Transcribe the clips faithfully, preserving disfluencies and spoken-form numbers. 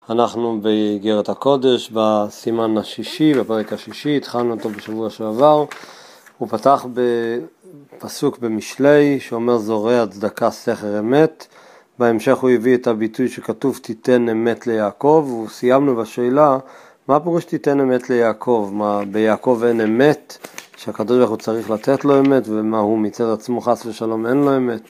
אנחנו באיגרת הקודש, בסימן השישי, בפרק השישי, התחלנו אותו בשבוע שעבר. הוא פתח בפסוק במשלי שאומר זורע צדקה סכר אמת. בהמשך הוא הביא את הביטוי שכתוב תיתן אמת ליעקב, וסיימנו בשאלה מה פירוש תיתן אמת ליעקב, מה ביעקב אין אמת, שהקדוש ברוך הוא צריך לתת לו אמת, ומה הוא מצד עצמו חס ושלום אין לו אמת.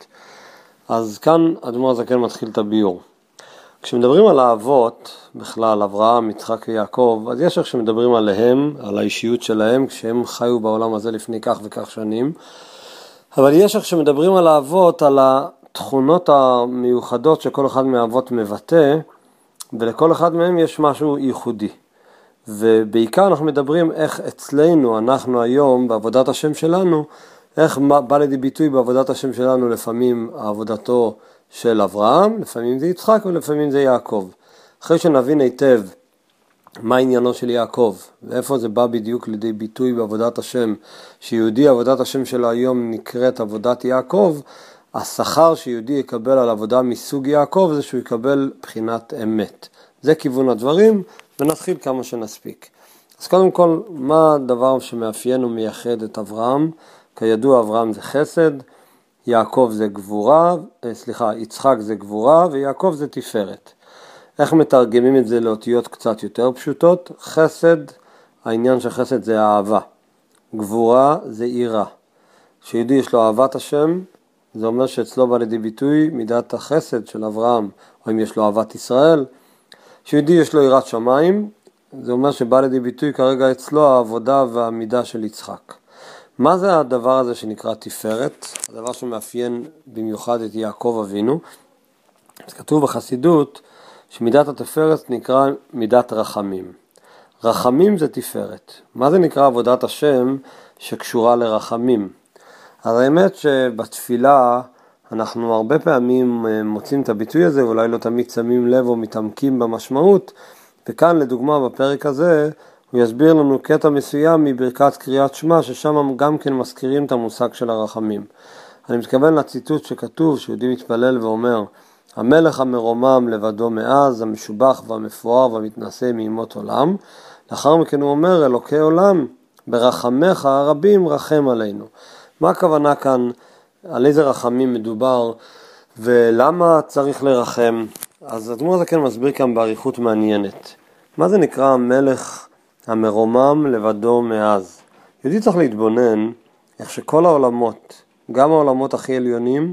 אז כאן אדמו"ר הזקן מתחיל את הביור. כשמדברים על האבות, בכלל אברהם, יצחק ויעקב, אז יש איך שמדברים עליהם, על האישיות שלהם, כשהם חיו בעולם הזה לפני כך וכך שנים, אבל יש איך שמדברים על האבות, על התכונות המיוחדות שכל אחד מהאבות מבטא, ולכל אחד מהם יש משהו ייחודי. ובעיקר אנחנו מדברים איך אצלנו, אנחנו היום, בעבודת השם שלנו, איך בא לידי ביטוי בעבודת השם שלנו, לפעמים עבודתו של אברהם, לפעמים זה יצחק ולפעמים זה יעקב. אחרי שנבין היטב מה עניינו של יעקב, ואיפה זה בא בדיוק לידי ביטוי בעבודת השם, שיהודי עבודת השם שלו היום נקראת עבודת יעקב, השכר שיהודי יקבל על עבודה מסוג יעקב זה שהוא יקבל בחינת אמת. זה כיוון הדברים, ונתחיל כמה שנספיק. אז קודם כל, מה הדבר שמאפיין ומייחד את אברהם? כידוע אברהם זה חסד, יעקב זה גבורה, סליחה, יצחק זה גבורה ויעקב זה תפארת. איך מתרגמים את זה לאותיות קצת יותר פשוטות? חסד, העניין של חסד זה אהבה. גבורה זה יראה. כשיהודי יש לו אהבת השם, זה אומר שאצלו בא לידי ביטוי מידת החסד של אברהם, או אם יש לו אהבת ישראל. כשיהודי יש לו יראת שמיים, זה אומר שבא לידי ביטוי כרגע אצלו העבודה והמידה של יצחק. מה זה הדבר הזה שנקרא תפארת? הדבר שמאפיין במיוחד את יעקב אבינו. זה כתוב בחסידות שמידת התפארת נקרא מידת רחמים. רחמים זה תפארת. מה זה נקרא עבודת השם שקשורה לרחמים? אז האמת שבתפילה אנחנו הרבה פעמים מוצאים את הביטוי הזה, ואולי לא תמיד שמים לב או מתעמקים במשמעות, וכאן לדוגמה בפרק הזה הוא יסביר לנו קטע מסוים מברכת קריאת שמע, ששם גם כן מזכירים את המושג של הרחמים. אני מתכוון לציטוט שכתוב, שיהודי מתפלל ואומר, המלך המרומם לבדו מאז, המשובח והמפואר והמתנשא מימות עולם. לאחר מכן הוא אומר, אלוקי עולם, ברחמך הרבים רחם עלינו. מה הכוונה כאן, על איזה רחמים מדובר, ולמה צריך לרחם? אז אדמו"ר הזקן מסביר כאן בעריכות מעניינת. מה זה נקרא המלך המרומם לבדו מאז? יהודי צריך להתבונן איך שכל העולמות, גם העולמות הכי עליונים,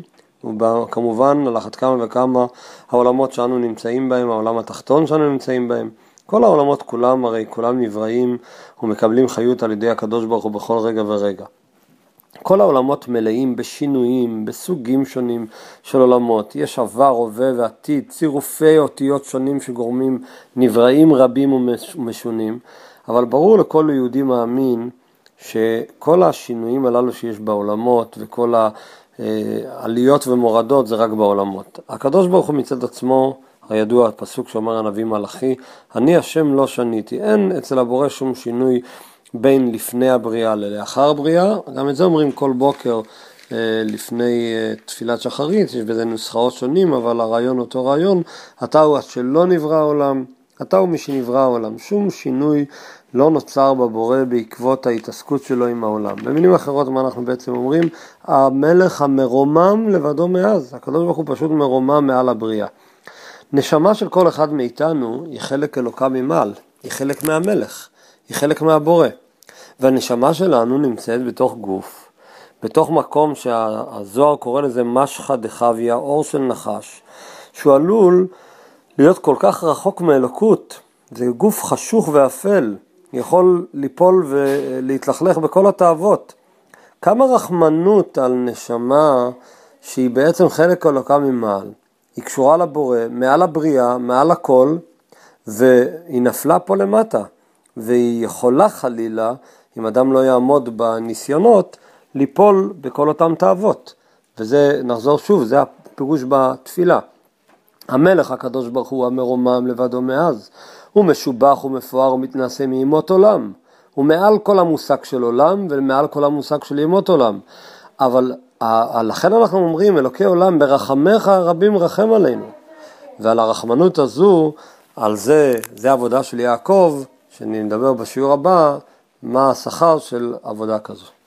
וכמובן על אחת כמה וכמה העולמות שאנו נמצאים בהם, העולם התחתון שאנו נמצאים בהם, כל העולמות כולם, הרי כולם נבראים ומקבלים חיות על ידי הקדוש ברוך הוא בכל רגע ורגע. כל העולמות מלאים בשינויים, בסוגים שונים של עולמות. יש עבר, הווה ועתיד, צירופי אותיות שונים שגורמים נבראים רבים ומשונים. אבל ברור לכל יהודי מאמין שכל השינויים הללו שיש בעולמות וכל העליות ומורדות זה רק בעולמות. הקדוש ברוך הוא מצד עצמו, הידוע הפסוק שאומר הנביא מלאכי, אני השם לא שניתי. אין אצל הבורא שום שינוי בין לפני הבריאה ללאחר הבריאה. גם את זה אומרים כל בוקר לפני תפילת שחרית, יש בזה נוסחאות שונים, אבל הרעיון אותו רעיון, אתה הוא שלא נברא העולם, אתה הוא מי שנברא העולם. שום שינוי לא נוצר בבורא בעקבות ההתעסקות שלו עם העולם. במילים אחרות מה אנחנו בעצם אומרים? המלך המרומם לבדו מאז. הקדוש ברוך הוא פשוט מרומם מעל הבריאה. נשמה של כל אחד מאיתנו היא חלק אלוקה ממעל, היא חלק מהמלך, היא חלק מהבורא. והנשמה שלנו נמצאת בתוך גוף, בתוך מקום שהזוהר קורא לזה משחא דחביא, אור של נחש, שהוא עלול להיות כל כך רחוק מאלוקות. זה גוף חשוך ואפל, יכול ליפול ולהתלכלך בכל התאוות. כמה רחמנות על נשמה שהיא בעצם חלק אלוקה ממעל, היא קשורה לבורא, מעל הבריאה, מעל הכל, והיא נפלה פה למטה, והיא יכולה חלילה, אם אדם לא יעמוד בניסיונות, ליפול בכל אותם תאוות. וזה, נחזור שוב, זה הפירוש בתפילה. המלך הקדוש ברוך הוא המרומם לבדו מאז, הוא משובח ומפואר ומתנשא מימות עולם. הוא מעל כל המושג של עולם ומעל כל המושג של ימות עולם. אבל לכן אנחנו אומרים, אלוקי עולם, ברחמך הרבים רחם עלינו. ועל הרחמנות הזו על זה, זה עבודה של יעקב, שאני מדבר בשיעור הבא, מה השכר של עבודה כזו.